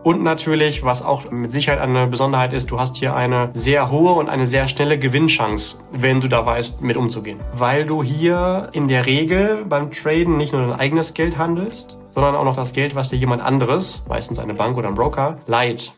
Und natürlich, was auch mit Sicherheit eine Besonderheit ist, du hast hier eine sehr hohe und eine sehr schnelle Gewinnchance, wenn du da weißt, mit umzugehen. Weil du hier in der Regel beim Traden nicht nur dein eigenes Geld handelst, sondern auch noch das Geld, was dir jemand anderes, meistens eine Bank oder ein Broker, leiht.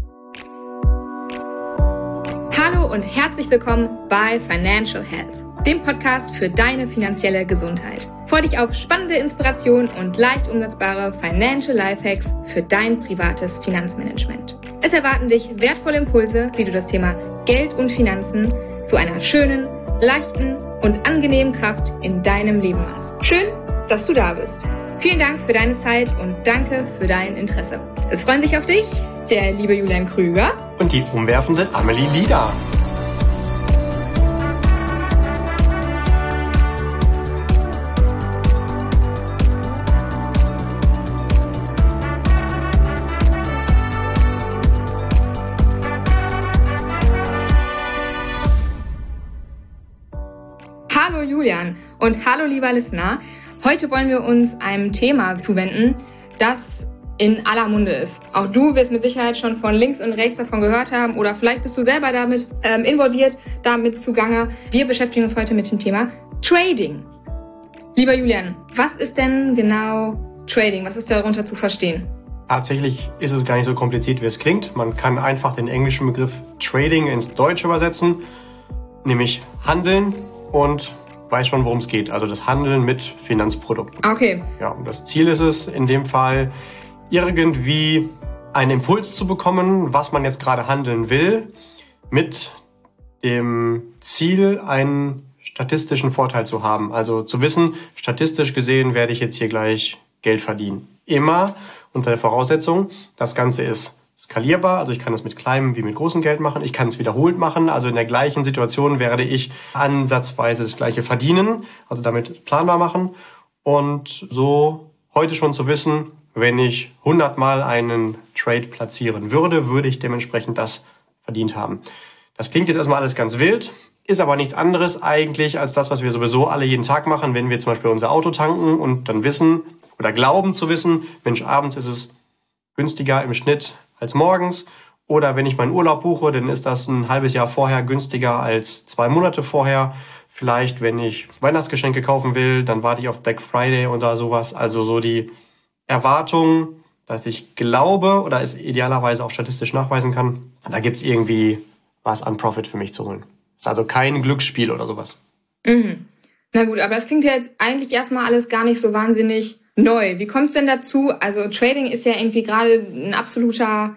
Hallo und herzlich willkommen bei Financial Health, dem Podcast für deine finanzielle Gesundheit. Freu dich auf spannende Inspirationen und leicht umsetzbare Financial Lifehacks für dein privates Finanzmanagement. Es erwarten dich wertvolle Impulse, wie du das Thema Geld und Finanzen zu einer schönen, leichten und angenehmen Kraft in deinem Leben machst. Schön, dass du da bist. Vielen Dank für deine Zeit und danke für dein Interesse. Es freuen sich auf dich der liebe Julian Krüger und die umwerfende Amelie Lieder. Hallo Julian und hallo lieber Listener. Heute wollen wir uns einem Thema zuwenden, das in aller Munde ist. Auch du wirst mit Sicherheit schon von links und rechts davon gehört haben oder vielleicht bist du selber damit involviert, damit zugange. Wir beschäftigen uns heute mit dem Thema Trading. Lieber Julian, was ist denn genau Trading? Was ist darunter zu verstehen? Tatsächlich ist es gar nicht so kompliziert, wie es klingt. Man kann einfach den englischen Begriff Trading ins Deutsche übersetzen, nämlich Handeln und weiß schon, worum es geht. Also das Handeln mit Finanzprodukten. Okay. Ja, und das Ziel ist es in dem Fall, irgendwie einen Impuls zu bekommen, was man jetzt gerade handeln will, mit dem Ziel, einen statistischen Vorteil zu haben. Also zu wissen, statistisch gesehen werde ich jetzt hier gleich Geld verdienen. Immer unter der Voraussetzung, das Ganze ist skalierbar, also ich kann es mit kleinem wie mit großem Geld machen, ich kann es wiederholt machen, also in der gleichen Situation werde ich ansatzweise das Gleiche verdienen, also damit planbar machen und so heute schon zu wissen, wenn ich 100 Mal einen Trade platzieren würde, würde ich dementsprechend das verdient haben. Das klingt jetzt erstmal alles ganz wild, ist aber nichts anderes eigentlich als das, was wir sowieso alle jeden Tag machen, wenn wir zum Beispiel unser Auto tanken und dann wissen oder glauben zu wissen, Mensch, abends ist es günstiger im Schnitt als morgens. Oder wenn ich meinen Urlaub buche, dann ist das ein halbes Jahr vorher günstiger als 2 Monate vorher. Vielleicht, wenn ich Weihnachtsgeschenke kaufen will, dann warte ich auf Black Friday oder sowas. Also so die Erwartung, dass ich glaube oder es idealerweise auch statistisch nachweisen kann, da gibt's irgendwie was an Profit für mich zu holen. Ist also kein Glücksspiel oder sowas. Mhm. Na gut, aber das klingt ja jetzt eigentlich erstmal alles gar nicht so wahnsinnig neu. Wie kommt's denn dazu? Also Trading ist ja irgendwie gerade ein absoluter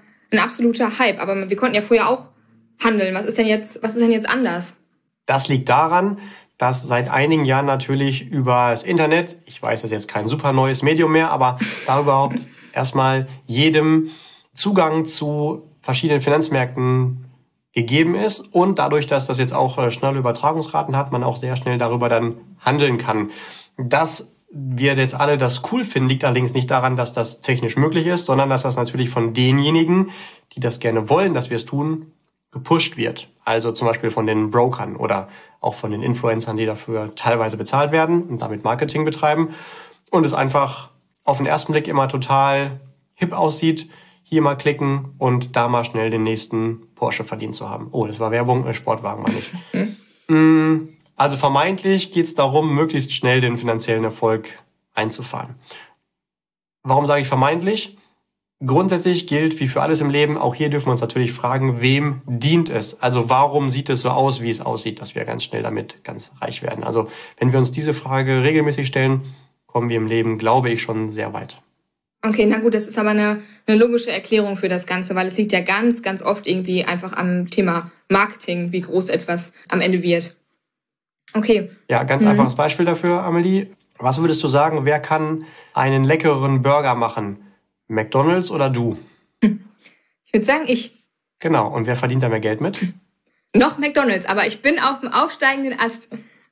Hype, aber wir konnten ja vorher auch handeln. Was ist denn jetzt anders? Das liegt daran, dass seit einigen Jahren natürlich über das Internet, ich weiß, das ist jetzt kein super neues Medium mehr, aber da überhaupt erstmal jedem Zugang zu verschiedenen Finanzmärkten gegeben ist und dadurch, dass das jetzt auch schnelle Übertragungsraten hat, man auch sehr schnell darüber dann handeln kann. Dass wir jetzt alle das cool finden, liegt allerdings nicht daran, dass das technisch möglich ist, sondern dass das natürlich von denjenigen, die das gerne wollen, dass wir es tun, gepusht wird. Also zum Beispiel von den Brokern oder auch von den Influencern, die dafür teilweise bezahlt werden und damit Marketing betreiben. Und es einfach auf den ersten Blick immer total hip aussieht, hier mal klicken und da mal schnell den nächsten Porsche verdient zu haben. Oh, das war Werbung, Sportwagen meine ich. Also vermeintlich geht es darum, möglichst schnell den finanziellen Erfolg einzufahren. Warum sage ich vermeintlich? Grundsätzlich gilt, wie für alles im Leben, auch hier dürfen wir uns natürlich fragen, wem dient es? Also warum sieht es so aus, wie es aussieht, dass wir ganz schnell damit ganz reich werden? Also wenn wir uns diese Frage regelmäßig stellen, kommen wir im Leben, glaube ich, schon sehr weit. Okay, na gut, das ist aber eine logische Erklärung für das Ganze, weil es liegt ja ganz, ganz oft irgendwie einfach am Thema Marketing, wie groß etwas am Ende wird. Okay. Ja, ganz einfaches Beispiel dafür, Amelie. Was würdest du sagen, wer kann einen leckereren Burger machen? McDonald's oder du? Ich würde sagen, ich. Genau. Und wer verdient da mehr Geld mit? Noch McDonald's, aber ich bin auf dem aufsteigenden Ast.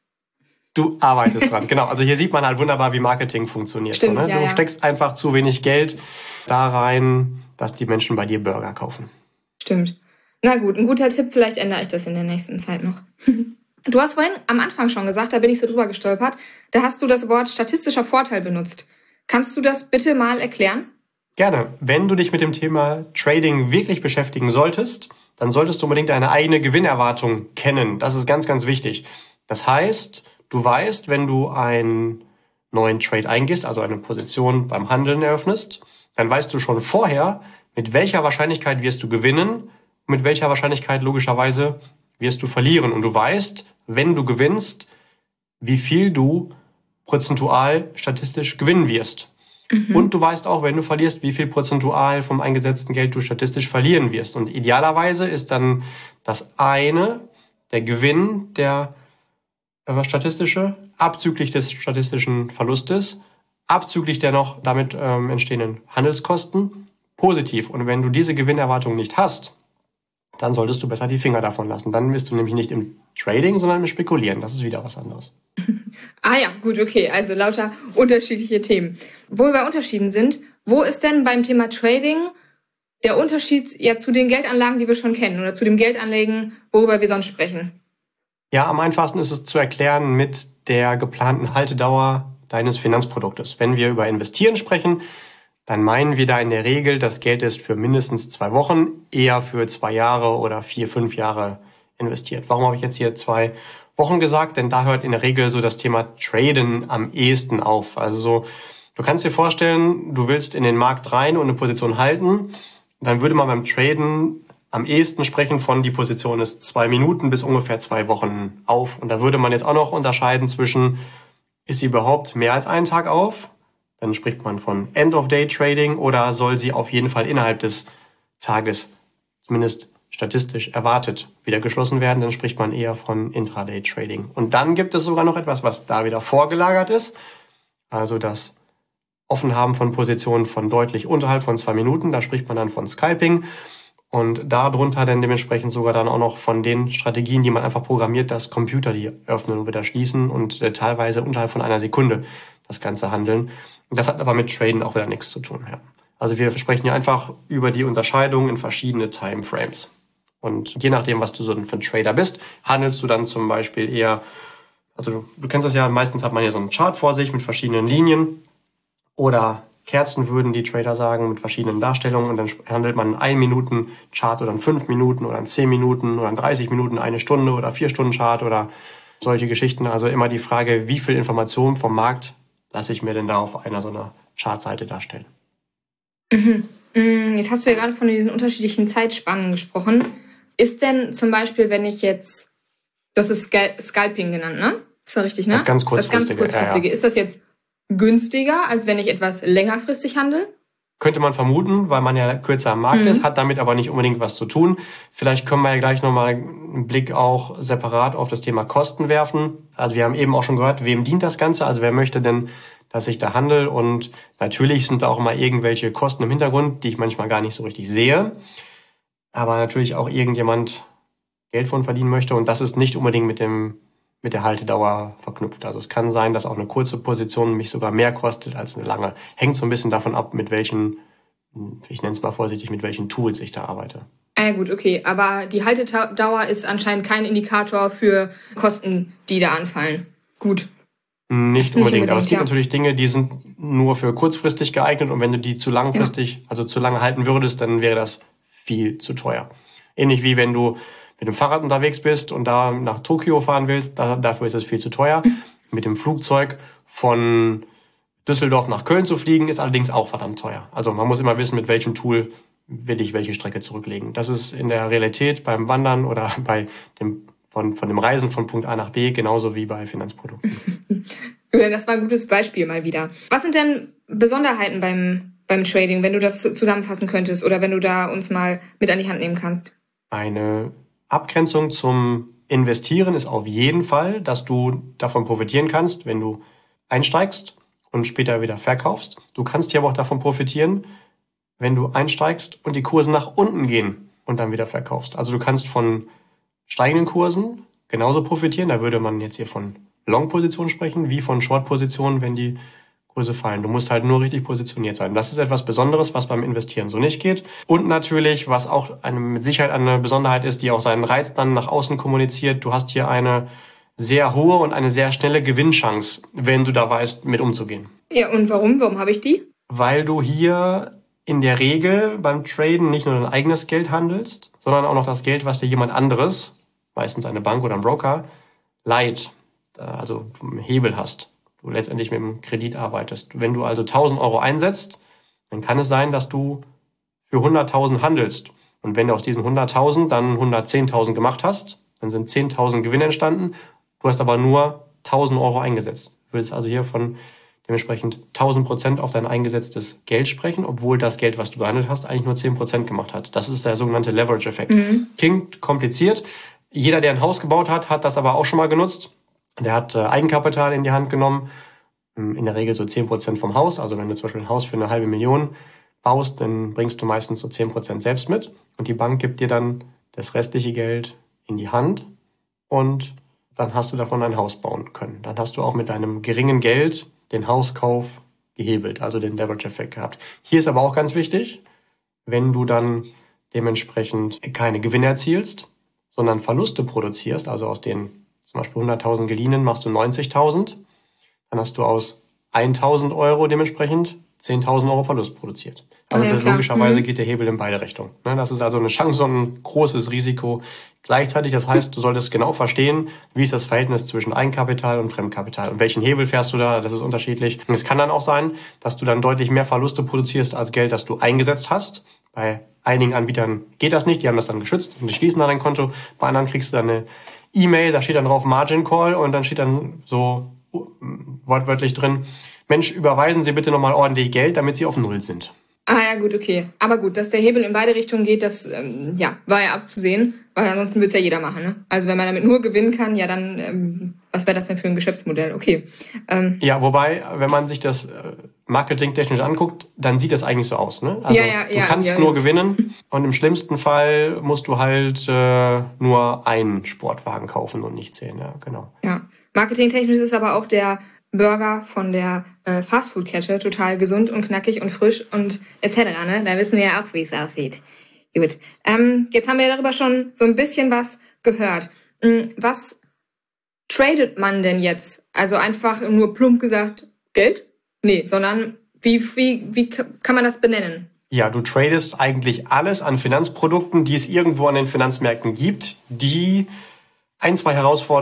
Du arbeitest dran, genau. Also hier sieht man halt wunderbar, wie Marketing funktioniert. Stimmt, so, ne? Ja, du steckst einfach zu wenig Geld da rein, dass die Menschen bei dir Burger kaufen. Stimmt. Na gut, ein guter Tipp, vielleicht ändere ich das in der nächsten Zeit noch. Du hast vorhin am Anfang schon gesagt, da bin ich so drüber gestolpert, da hast du das Wort statistischer Vorteil benutzt. Kannst du das bitte mal erklären? Gerne. Wenn du dich mit dem Thema Trading wirklich beschäftigen solltest, dann solltest du unbedingt deine eigene Gewinnerwartung kennen. Das ist ganz, ganz wichtig. Das heißt, du weißt, wenn du einen neuen Trade eingehst, also eine Position beim Handeln eröffnest, dann weißt du schon vorher, mit welcher Wahrscheinlichkeit wirst du gewinnen und mit welcher Wahrscheinlichkeit logischerweise wirst du verlieren. Und du weißt, wenn du gewinnst, wie viel du prozentual statistisch gewinnen wirst. Und du weißt auch, wenn du verlierst, wie viel prozentual vom eingesetzten Geld du statistisch verlieren wirst. Und idealerweise ist dann das eine, der Gewinn, der statistische, abzüglich des statistischen Verlustes, abzüglich der noch damit entstehenden Handelskosten, positiv. Und wenn du diese Gewinnerwartung nicht hast, dann solltest du besser die Finger davon lassen. Dann bist du nämlich nicht im Trading, sondern im Spekulieren. Das ist wieder was anderes. Ah ja, gut, okay. Also lauter unterschiedliche Themen. Wo wir bei Unterschieden sind, wo ist denn beim Thema Trading der Unterschied ja zu den Geldanlagen, die wir schon kennen, oder zu dem Geldanlegen, worüber wir sonst sprechen? Ja, am einfachsten ist es zu erklären mit der geplanten Haltedauer deines Finanzproduktes. Wenn wir über Investieren sprechen, dann meinen wir da in der Regel, das Geld ist für mindestens 2 Wochen, eher für 2 Jahre oder 4, 5 Jahre investiert. Warum habe ich jetzt hier 2 Wochen gesagt? Denn da hört in der Regel so das Thema Traden am ehesten auf. Also so, du kannst dir vorstellen, du willst in den Markt rein und eine Position halten. Dann würde man beim Traden am ehesten sprechen von, die Position ist 2 Minuten bis ungefähr 2 Wochen auf. Und da würde man jetzt auch noch unterscheiden zwischen, ist sie überhaupt mehr als einen Tag auf? Dann spricht man von End-of-Day-Trading, oder soll sie auf jeden Fall innerhalb des Tages, zumindest statistisch erwartet, wieder geschlossen werden, dann spricht man eher von Intraday-Trading. Und dann gibt es sogar noch etwas, was da wieder vorgelagert ist, also das Offenhaben von Positionen von deutlich unterhalb von 2 Minuten, da spricht man dann von Scalping. Und darunter dann dementsprechend sogar dann auch noch von den Strategien, die man einfach programmiert, dass Computer die öffnen und wieder schließen und teilweise unterhalb von einer Sekunde das Ganze handeln. Das hat aber mit Traden auch wieder nichts zu tun. Ja. Also wir sprechen hier einfach über die Unterscheidung in verschiedene Timeframes. Und je nachdem, was du so für ein Trader bist, handelst du dann zum Beispiel eher, also du kennst das ja, meistens hat man hier so einen Chart vor sich mit verschiedenen Linien oder Kerzen, würden die Trader sagen, mit verschiedenen Darstellungen, und dann handelt man einen 1-Minuten-Chart oder einen 5 Minuten oder einen 10 Minuten oder einen 30 Minuten, 1 Stunde oder 4 Stunden Chart oder solche Geschichten. Also immer die Frage, wie viel Information vom Markt lasse ich mir denn da auf einer so einer Chartseite darstellen. Jetzt hast du ja gerade von diesen unterschiedlichen Zeitspannen gesprochen. Ist denn zum Beispiel, wenn ich jetzt, das ist Scalping genannt, ne? Ist ja richtig, ne? Das ganz kurzfristige. Ja. Ist das jetzt günstiger, als wenn ich etwas längerfristig handle? Könnte man vermuten, weil man ja kürzer am Markt ist, hat damit aber nicht unbedingt was zu tun. Vielleicht können wir ja gleich nochmal einen Blick auch separat auf das Thema Kosten werfen. Also wir haben eben auch schon gehört, wem dient das Ganze? Also wer möchte denn, dass ich da handle? Und natürlich sind da auch immer irgendwelche Kosten im Hintergrund, die ich manchmal gar nicht so richtig sehe. Aber natürlich auch irgendjemand Geld von verdienen möchte. Und das ist nicht unbedingt mit der Haltedauer verknüpft. Also es kann sein, dass auch eine kurze Position mich sogar mehr kostet als eine lange. Hängt so ein bisschen davon ab, mit welchen, ich nenne es mal vorsichtig, mit welchen Tools ich da arbeite. Gut, okay. Aber die Haltedauer ist anscheinend kein Indikator für Kosten, die da anfallen. Gut. Nicht unbedingt. Aber es gibt natürlich Dinge, die sind nur für kurzfristig geeignet, und wenn du die zu langfristig, also zu lange halten würdest, dann wäre das viel zu teuer. Ähnlich wie wenn du mit dem Fahrrad unterwegs bist und da nach Tokio fahren willst, dafür ist es viel zu teuer. Mit dem Flugzeug von Düsseldorf nach Köln zu fliegen, ist allerdings auch verdammt teuer. Also man muss immer wissen, mit welchem Tool will ich welche Strecke zurücklegen. Das ist in der Realität beim Wandern oder bei dem von dem Reisen von Punkt A nach B genauso wie bei Finanzprodukten. Das war ein gutes Beispiel mal wieder. Was sind denn Besonderheiten beim Trading, wenn du das zusammenfassen könntest oder wenn du da uns mal mit an die Hand nehmen kannst? Eine Abgrenzung zum Investieren ist auf jeden Fall, dass du davon profitieren kannst, wenn du einsteigst und später wieder verkaufst. Du kannst hier aber auch davon profitieren, wenn du einsteigst und die Kurse nach unten gehen und dann wieder verkaufst. Also du kannst von steigenden Kursen genauso profitieren. Da würde man jetzt hier von Long-Positionen sprechen, wie von Short-Positionen, wenn die Kurse fallen. Du musst halt nur richtig positioniert sein. Das ist etwas Besonderes, was beim Investieren so nicht geht. Und natürlich, was auch mit Sicherheit eine Besonderheit ist, die auch seinen Reiz dann nach außen kommuniziert, du hast hier eine sehr hohe und eine sehr schnelle Gewinnchance, wenn du da weißt, mit umzugehen. Ja, und warum? Warum habe ich die? Weil du hier in der Regel beim Traden nicht nur dein eigenes Geld handelst, sondern auch noch das Geld, was dir jemand anderes, meistens eine Bank oder ein Broker, leiht, also du einen Hebel hast, du letztendlich mit dem Kredit arbeitest. Wenn du also 1.000 Euro einsetzt, dann kann es sein, dass du für 100.000 handelst. Und wenn du aus diesen 100.000 dann 110.000 gemacht hast, dann sind 10.000 Gewinn entstanden. Du hast aber nur 1.000 Euro eingesetzt. Du willst also hier von dementsprechend 1.000% auf dein eingesetztes Geld sprechen, obwohl das Geld, was du gehandelt hast, eigentlich nur 10% gemacht hat. Das ist der sogenannte Leverage-Effekt. Klingt kompliziert. Jeder, der ein Haus gebaut hat, hat das aber auch schon mal genutzt. Der hat Eigenkapital in die Hand genommen. In der Regel so 10% vom Haus. Also wenn du zum Beispiel ein Haus für 500.000 baust, dann bringst du meistens so 10% selbst mit. Und die Bank gibt dir dann das restliche Geld in die Hand und dann hast du davon ein Haus bauen können. Dann hast du auch mit deinem geringen Geld den Hauskauf gehebelt, also den Leverage-Effekt gehabt. Hier ist aber auch ganz wichtig, wenn du dann dementsprechend keine Gewinne erzielst, sondern Verluste produzierst, also aus den zum Beispiel 100.000 geliehenen machst du 90.000, dann hast du aus 1.000 Euro dementsprechend 10.000 Euro Verlust produziert. Also logischerweise geht der Hebel in beide Richtungen. Das ist also eine Chance und ein großes Risiko gleichzeitig. Das heißt, du solltest genau verstehen, wie ist das Verhältnis zwischen Eigenkapital und Fremdkapital. Und welchen Hebel fährst du da? Das ist unterschiedlich. Und es kann dann auch sein, dass du dann deutlich mehr Verluste produzierst als Geld, das du eingesetzt hast. Bei einigen Anbietern geht das nicht. Die haben das dann geschützt und die schließen dann dein Konto. Bei anderen kriegst du dann eine E-Mail, da steht dann drauf Margin Call und dann steht dann so wortwörtlich drin, Mensch, überweisen Sie bitte nochmal ordentlich Geld, damit Sie auf Null sind. Ja, gut, okay. Aber gut, dass der Hebel in beide Richtungen geht, das war ja abzusehen, weil ansonsten wird's ja jeder machen. Ne? Also wenn man damit nur gewinnen kann, ja dann, was wäre das denn für ein Geschäftsmodell? Okay. Ja, wobei, wenn man sich das marketingtechnisch anguckt, dann sieht das eigentlich so aus. Ne? Also du kannst nur gewinnen und im schlimmsten Fall musst du halt nur einen Sportwagen kaufen und nicht 10. Ja, genau. Ja, marketingtechnisch ist aber auch der Burger von der Fastfood-Kette total gesund und knackig und frisch und etc. Ne? Da wissen wir ja auch, wie es aussieht. Gut. Jetzt haben wir darüber schon so ein bisschen was gehört. Was tradet man denn jetzt? Also einfach nur plump gesagt Geld? Nee, sondern wie kann man das benennen? Ja, du tradest eigentlich alles an Finanzprodukten, die es irgendwo an den Finanzmärkten gibt, die ein, zwei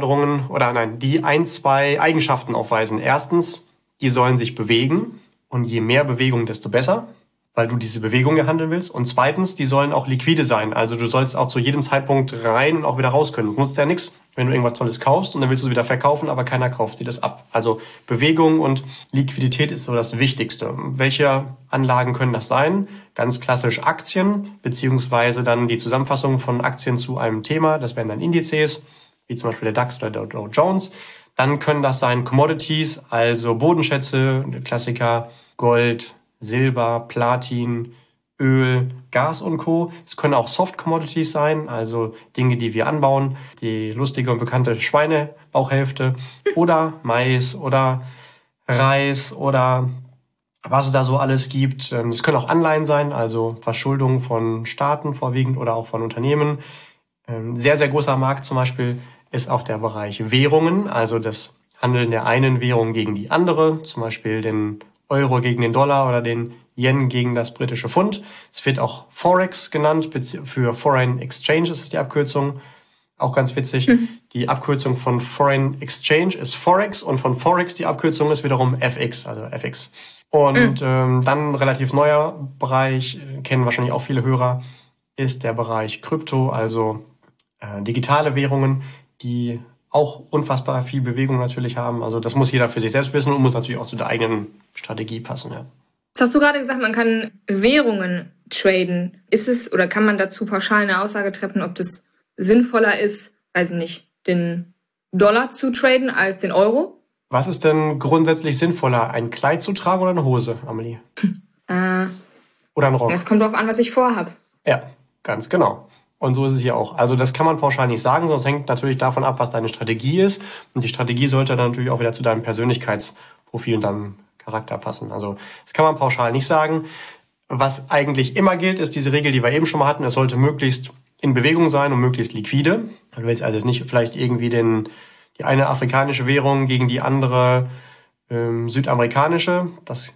Eigenschaften aufweisen. Erstens, die sollen sich bewegen und je mehr Bewegung, desto besser, weil du diese Bewegung ja handeln willst. Und zweitens, die sollen auch liquide sein. Also du sollst auch zu jedem Zeitpunkt rein und auch wieder raus können. Das nutzt ja nichts, wenn du irgendwas Tolles kaufst und dann willst du es wieder verkaufen, aber keiner kauft dir das ab. Also Bewegung und Liquidität ist so das Wichtigste. Welche Anlagen können das sein? Ganz klassisch Aktien, beziehungsweise dann die Zusammenfassung von Aktien zu einem Thema. Das wären dann Indizes, wie zum Beispiel der DAX oder der Dow Jones. Dann können das sein Commodities, also Bodenschätze, Klassiker, Gold, Silber, Platin, Öl, Gas und Co. Es können auch Soft Commodities sein, also Dinge, die wir anbauen, die lustige und bekannte Schweinebauchhälfte oder Mais oder Reis oder was es da so alles gibt. Es können auch Anleihen sein, also Verschuldung von Staaten vorwiegend oder auch von Unternehmen. Sehr, sehr großer Markt zum Beispiel ist auch der Bereich Währungen, also das Handeln der einen Währung gegen die andere, zum Beispiel den Euro gegen den Dollar oder den Yen gegen das britische Pfund. Es wird auch Forex genannt, für Foreign Exchange ist es die Abkürzung. Auch ganz witzig, die Abkürzung von Foreign Exchange ist Forex und von Forex die Abkürzung ist wiederum FX, also FX. Und dann relativ neuer Bereich, kennen wahrscheinlich auch viele Hörer, ist der Bereich Krypto, also digitale Währungen, die auch unfassbar viel Bewegung natürlich haben. Also das muss jeder für sich selbst wissen und muss natürlich auch zu der eigenen Strategie passen. Ja. Jetzt hast du gerade gesagt, man kann Währungen traden. Ist es oder kann man dazu pauschal eine Aussage treffen, ob das sinnvoller ist, weiß ich nicht, den Dollar zu traden als den Euro? Was ist denn grundsätzlich sinnvoller, ein Kleid zu tragen oder eine Hose, Amelie? Oder ein Rock? Es kommt darauf an, was ich vorhab. Ja, ganz genau. Und so ist es hier auch. Also das kann man pauschal nicht sagen, sonst hängt natürlich davon ab, was deine Strategie ist. Und die Strategie sollte dann natürlich auch wieder zu deinem Persönlichkeitsprofil und deinem Charakter passen. Also das kann man pauschal nicht sagen. Was eigentlich immer gilt, ist diese Regel, die wir eben schon mal hatten. Es sollte möglichst in Bewegung sein und möglichst liquide. Du willst also nicht vielleicht irgendwie die eine afrikanische Währung gegen die andere südamerikanische. Das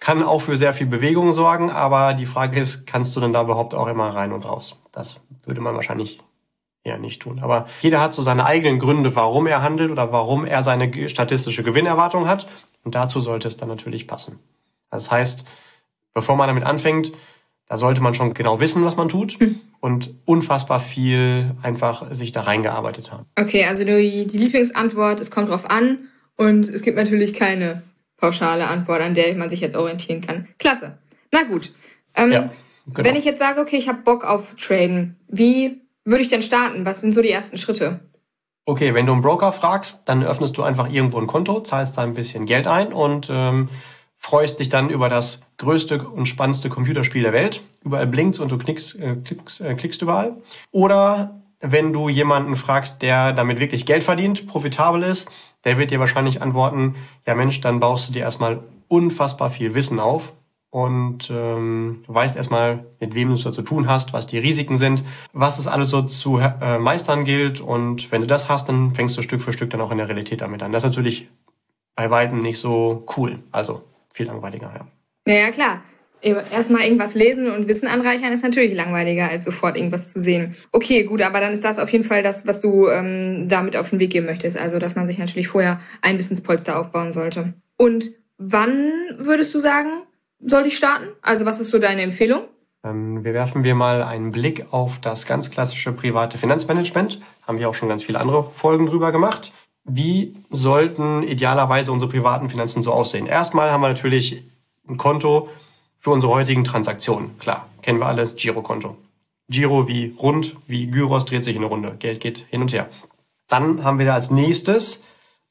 kann auch für sehr viel Bewegung sorgen, aber die Frage ist, kannst du denn da überhaupt auch immer rein und raus? Das würde man wahrscheinlich eher nicht tun. Aber jeder hat so seine eigenen Gründe, warum er handelt oder warum er seine statistische Gewinnerwartung hat. Und dazu sollte es dann natürlich passen. Das heißt, bevor man damit anfängt, da sollte man schon genau wissen, was man tut und unfassbar viel einfach sich da reingearbeitet haben. Okay, also die Lieblingsantwort, es kommt drauf an und es gibt natürlich keine pauschale Antwort, an der man sich jetzt orientieren kann. Klasse. Na gut. Ja, genau. Wenn ich jetzt sage, okay, ich habe Bock auf Traden, wie würde ich denn starten? Was sind so die ersten Schritte? Okay, wenn du einen Broker fragst, dann öffnest du einfach irgendwo ein Konto, zahlst da ein bisschen Geld ein und freust dich dann über das größte und spannendste Computerspiel der Welt. Überall blinkt's und du klickst überall. Oder wenn du jemanden fragst, der damit wirklich Geld verdient, profitabel ist, der wird dir wahrscheinlich antworten, ja Mensch, dann baust du dir erstmal unfassbar viel Wissen auf und weißt erstmal, mit wem du es da zu tun hast, was die Risiken sind, was es alles so zu meistern gilt. Und wenn du das hast, dann fängst du Stück für Stück dann auch in der Realität damit an. Das ist natürlich bei weitem nicht so cool, also viel langweiliger, ja. Ja, klar. Erstmal irgendwas lesen und Wissen anreichern ist natürlich langweiliger, als sofort irgendwas zu sehen. Okay, gut, aber dann ist das auf jeden Fall das, was du damit auf den Weg geben möchtest. Also, dass man sich natürlich vorher ein Wissenspolster aufbauen sollte. Und wann würdest du sagen, soll ich starten? Also, was ist so deine Empfehlung? Dann werfen wir mal einen Blick auf das ganz klassische private Finanzmanagement. Haben wir auch schon ganz viele andere Folgen drüber gemacht. Wie sollten idealerweise unsere privaten Finanzen so aussehen? Erstmal haben wir natürlich ein Konto für unsere heutigen Transaktionen. Klar, kennen wir alles, Girokonto. Giro wie rund, wie Gyros dreht sich in eine Runde. Geld geht hin und her. Dann haben wir da als nächstes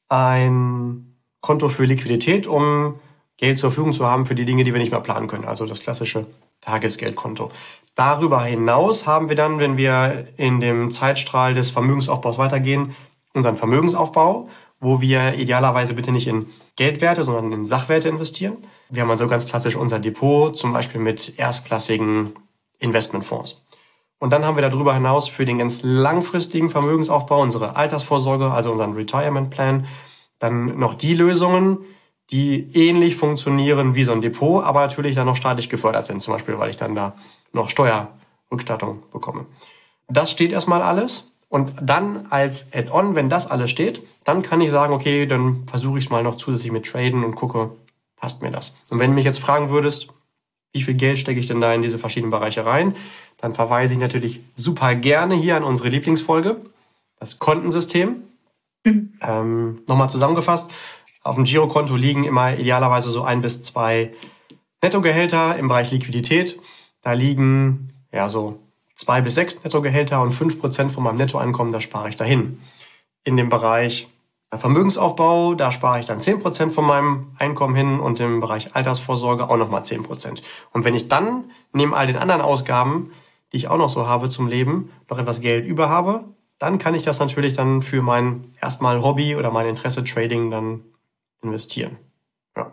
ein Konto für Liquidität, um Geld zur Verfügung zu haben für die Dinge, die wir nicht mehr planen können. Also das klassische Tagesgeldkonto. Darüber hinaus haben wir dann, wenn wir in dem Zeitstrahl des Vermögensaufbaus weitergehen, unseren Vermögensaufbau, wo wir idealerweise bitte nicht in Geldwerte, sondern in Sachwerte investieren. Wir haben also ganz klassisch unser Depot, zum Beispiel mit erstklassigen Investmentfonds. Und dann haben wir darüber hinaus für den ganz langfristigen Vermögensaufbau unsere Altersvorsorge, also unseren Retirement Plan, dann noch die Lösungen, die ähnlich funktionieren wie so ein Depot, aber natürlich dann noch staatlich gefördert sind, zum Beispiel, weil ich dann da noch Steuerrückstattung bekomme. Das steht erstmal alles. Und dann als Add-on, wenn das alles steht, dann kann ich sagen, okay, dann versuche ich es mal noch zusätzlich mit Traden und gucke, passt mir das. Und wenn du mich jetzt fragen würdest, wie viel Geld stecke ich denn da in diese verschiedenen Bereiche rein, dann verweise ich natürlich super gerne hier an unsere Lieblingsfolge, das Kontensystem. Nochmal zusammengefasst, auf dem Girokonto liegen immer idealerweise so 1 bis 2 Nettogehälter im Bereich Liquidität. Da liegen ja so 2 bis 6 Nettogehälter und 5% von meinem Nettoeinkommen, das spare ich dahin. In dem Bereich Vermögensaufbau, da spare ich dann 10% von meinem Einkommen hin und im Bereich Altersvorsorge auch nochmal 10%. Und wenn ich dann neben all den anderen Ausgaben, die ich auch noch so habe zum Leben, noch etwas Geld über habe, dann kann ich das natürlich dann für mein erstmal Hobby oder mein Interesse Trading dann investieren. Ja.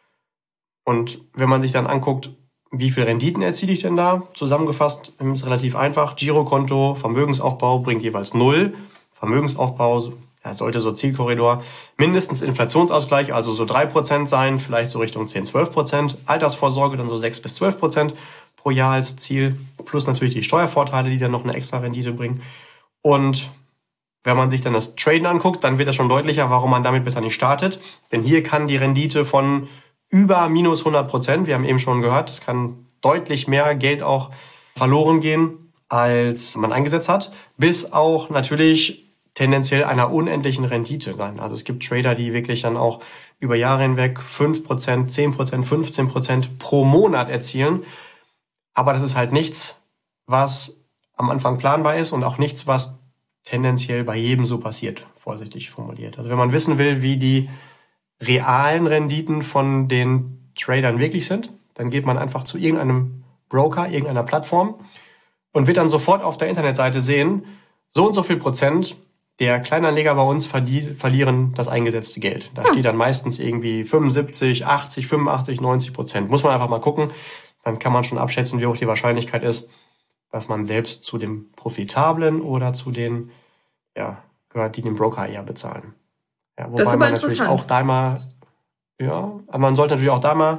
Und wenn man sich dann anguckt, wie viel Renditen erziele ich denn da? Zusammengefasst ist relativ einfach. Girokonto, Vermögensaufbau bringt jeweils 0. Vermögensaufbau sollte so Zielkorridor mindestens Inflationsausgleich, also so 3% sein, vielleicht so Richtung 10-12%. Altersvorsorge dann so 6 bis 12% pro Jahr als Ziel. Plus natürlich die Steuervorteile, die dann noch eine extra Rendite bringen. Und wenn man sich dann das Traden anguckt, dann wird das schon deutlicher, warum man damit besser nicht startet. Denn hier kann die Rendite von über minus 100%, wir haben eben schon gehört, es kann deutlich mehr Geld auch verloren gehen, als man eingesetzt hat, bis auch natürlich tendenziell einer unendlichen Rendite sein. Also es gibt Trader, die wirklich dann auch über Jahre hinweg 5%, 10%, 15% pro Monat erzielen. Aber das ist halt nichts, was am Anfang planbar ist und auch nichts, was tendenziell bei jedem so passiert, vorsichtig formuliert. Also wenn man wissen will, wie die realen Renditen von den Tradern wirklich sind, dann geht man einfach zu irgendeinem Broker, irgendeiner Plattform und wird dann sofort auf der Internetseite sehen, so und so viel Prozent der Kleinanleger bei uns verlieren das eingesetzte Geld. Da steht dann meistens irgendwie 75, 80, 85, 90%. Muss man einfach mal gucken. Dann kann man schon abschätzen, wie hoch die Wahrscheinlichkeit ist, dass man selbst zu den Profitablen oder zu den gehört, die den Broker eher bezahlen. Ja, wobei das ist aber man natürlich auch da mal, aber man sollte natürlich auch da mal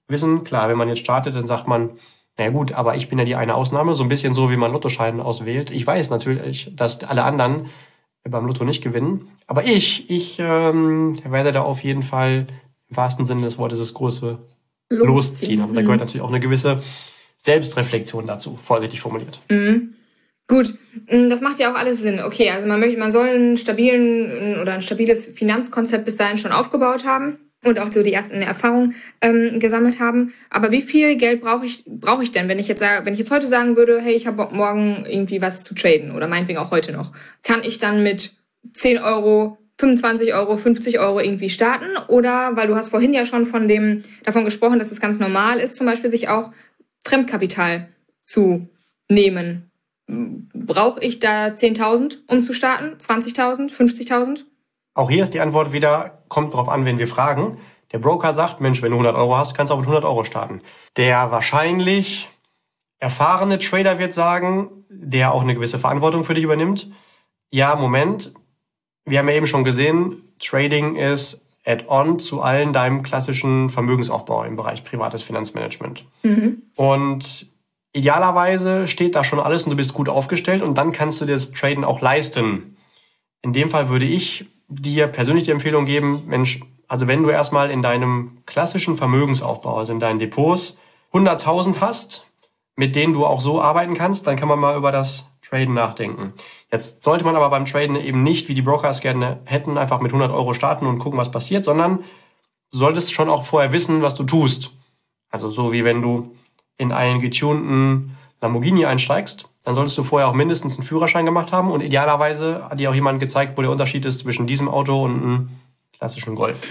wissen, klar, wenn man jetzt startet, dann sagt man, na gut, aber ich bin ja die eine Ausnahme, so ein bisschen so, wie man Lottoscheine auswählt. Ich weiß natürlich, dass alle anderen beim Lotto nicht gewinnen, aber ich werde da auf jeden Fall im wahrsten Sinne des Wortes das große Losziehen. Also da gehört natürlich auch eine gewisse Selbstreflexion dazu, vorsichtig formuliert. Mhm. Gut, das macht ja auch alles Sinn. Okay, also man soll ein stabiles Finanzkonzept bis dahin schon aufgebaut haben und auch so die ersten Erfahrungen gesammelt haben. Aber wie viel Geld brauche ich denn, wenn ich jetzt heute sagen würde, hey, ich habe Bock, morgen irgendwie was zu traden oder meinetwegen auch heute noch, kann ich dann mit 10 Euro, 25 Euro, 50 Euro irgendwie starten? Oder, weil du hast vorhin ja schon davon gesprochen, dass es ganz normal ist, zum Beispiel sich auch Fremdkapital zu nehmen. Brauche ich da 10.000, um zu starten? 20.000? 50.000? Auch hier ist die Antwort wieder, kommt drauf an, wenn wir fragen. Der Broker sagt, Mensch, wenn du 100 Euro hast, kannst du auch mit 100 Euro starten. Der wahrscheinlich erfahrene Trader wird sagen, der auch eine gewisse Verantwortung für dich übernimmt. Ja, Moment, wir haben ja eben schon gesehen, Trading ist Add-on zu allen deinem klassischen Vermögensaufbau im Bereich privates Finanzmanagement. Und idealerweise steht da schon alles und du bist gut aufgestellt und dann kannst du dir das Traden auch leisten. In dem Fall würde ich dir persönlich die Empfehlung geben, Mensch, also wenn du erstmal in deinem klassischen Vermögensaufbau, also in deinen Depots, 100.000 hast, mit denen du auch so arbeiten kannst, dann kann man mal über das Traden nachdenken. Jetzt sollte man aber beim Traden eben nicht, wie die Broker es gerne hätten, einfach mit 100 Euro starten und gucken, was passiert, sondern du solltest schon auch vorher wissen, was du tust. Also so wie wenn du in einen getunten Lamborghini einsteigst, dann solltest du vorher auch mindestens einen Führerschein gemacht haben und idealerweise hat dir auch jemand gezeigt, wo der Unterschied ist zwischen diesem Auto und einem klassischen Golf.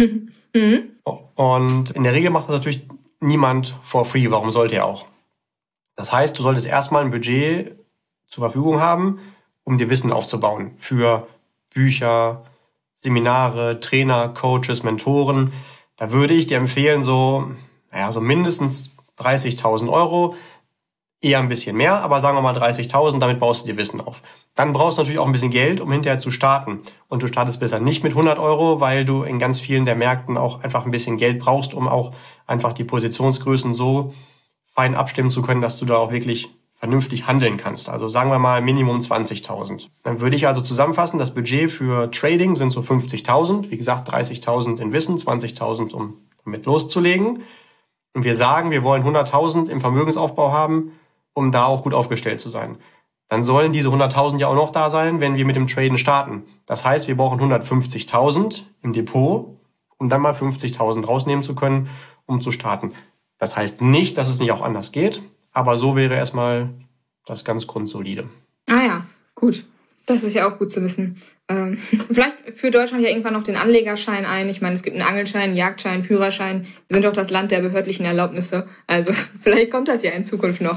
Und in der Regel macht das natürlich niemand for free. Warum sollte er auch? Das heißt, du solltest erstmal ein Budget zur Verfügung haben, um dir Wissen aufzubauen für Bücher, Seminare, Trainer, Coaches, Mentoren. Da würde ich dir empfehlen, so mindestens 30.000 Euro, eher ein bisschen mehr, aber sagen wir mal 30.000, damit baust du dir Wissen auf. Dann brauchst du natürlich auch ein bisschen Geld, um hinterher zu starten. Und du startest besser nicht mit 100 Euro, weil du in ganz vielen der Märkten auch einfach ein bisschen Geld brauchst, um auch einfach die Positionsgrößen so fein abstimmen zu können, dass du da auch wirklich vernünftig handeln kannst. Also sagen wir mal Minimum 20.000. Dann würde ich also zusammenfassen, das Budget für Trading sind so 50.000. Wie gesagt, 30.000 in Wissen, 20.000, um damit loszulegen. Und wir sagen, wir wollen 100.000 im Vermögensaufbau haben, um da auch gut aufgestellt zu sein. Dann sollen diese 100.000 ja auch noch da sein, wenn wir mit dem Traden starten. Das heißt, wir brauchen 150.000 im Depot, um dann mal 50.000 rausnehmen zu können, um zu starten. Das heißt nicht, dass es nicht auch anders geht, aber so wäre erstmal das ganz grundsolide. Ah ja, gut. Das ist ja auch gut zu wissen. Vielleicht führt Deutschland ja irgendwann noch den Anlegerschein ein. Ich meine, es gibt einen Angelschein, einen Jagdschein, Führerschein. Wir sind doch das Land der behördlichen Erlaubnisse. Also vielleicht kommt das ja in Zukunft noch.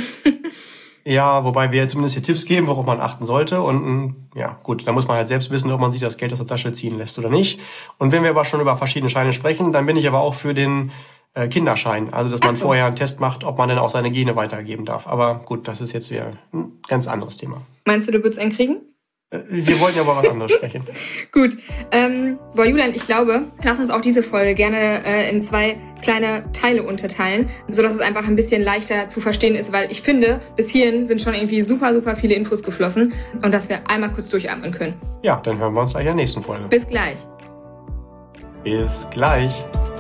Ja, wobei wir zumindest hier Tipps geben, worauf man achten sollte. Und ja, gut, da muss man halt selbst wissen, ob man sich das Geld aus der Tasche ziehen lässt oder nicht. Und wenn wir aber schon über verschiedene Scheine sprechen, dann bin ich aber auch für den Kinderschein. Also, dass man vorher einen Test macht, ob man denn auch seine Gene weitergeben darf. Aber gut, das ist jetzt wieder ein ganz anderes Thema. Meinst du, du würdest einen kriegen? Wir wollten ja über was anderes sprechen. Gut. Julian, ich glaube, lass uns auch diese Folge gerne in 2 kleine Teile unterteilen, sodass es einfach ein bisschen leichter zu verstehen ist, weil ich finde, bis hierhin sind schon irgendwie super, super viele Infos geflossen und dass wir einmal kurz durchatmen können. Ja, dann hören wir uns gleich in der nächsten Folge. Bis gleich. Bis gleich.